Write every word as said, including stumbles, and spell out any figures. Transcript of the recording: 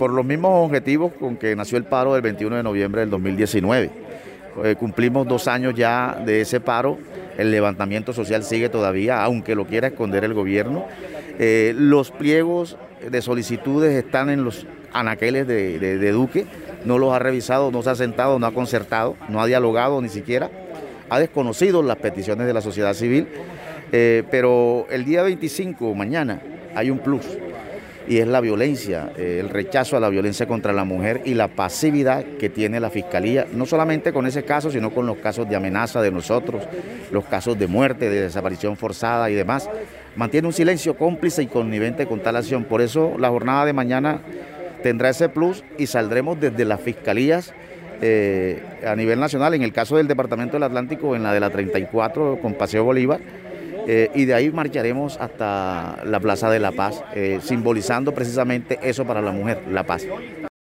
por los mismos objetivos con que nació el paro del veintiuno de noviembre del dos mil diecinueve. Eh, cumplimos dos años ya de ese paro, el levantamiento social sigue todavía, aunque lo quiera esconder el gobierno. Eh, los pliegos de solicitudes están en los anaqueles de, de, de Duque, no los ha revisado, no se ha sentado, no ha concertado, no ha dialogado ni siquiera, ha desconocido las peticiones de la sociedad civil, eh, pero el día veinticinco, mañana, hay un plus, y es la violencia, eh, el rechazo a la violencia contra la mujer y la pasividad que tiene la Fiscalía, no solamente con ese caso, sino con los casos de amenaza de nosotros, los casos de muerte, de desaparición forzada y demás. Mantiene un silencio cómplice y connivente con tal acción. Por eso la jornada de mañana tendrá ese plus y saldremos desde las fiscalías eh, a nivel nacional, en el caso del Departamento del Atlántico, en la de la treinta y cuatro con Paseo Bolívar, eh, y de ahí marcharemos hasta la Plaza de la Paz, eh, simbolizando precisamente eso para la mujer, la paz.